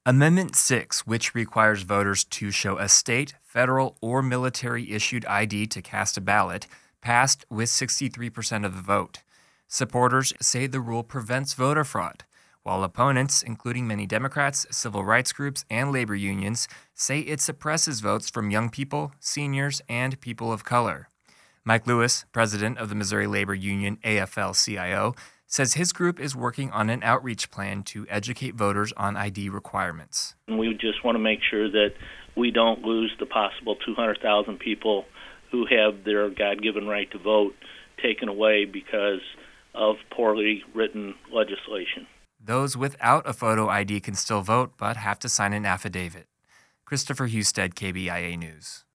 Amendment 6, which requires voters to show a state, federal, or military issued ID to cast a ballot, passed with 63% of the vote. Supporters say the rule prevents voter fraud, while opponents, including many Democrats, civil rights groups, and labor unions, say it suppresses votes from young people, seniors, and people of color. Mike Lewis, president of the Missouri Labor Union AFL-CIO, says his group is working on an outreach plan to educate voters on ID requirements. We just want to make sure that we don't lose the possible 200,000 people who have their God-given right to vote taken away because of poorly written legislation. Those without a photo ID can still vote, but have to sign an affidavit. Christopher Husted, KBIA News.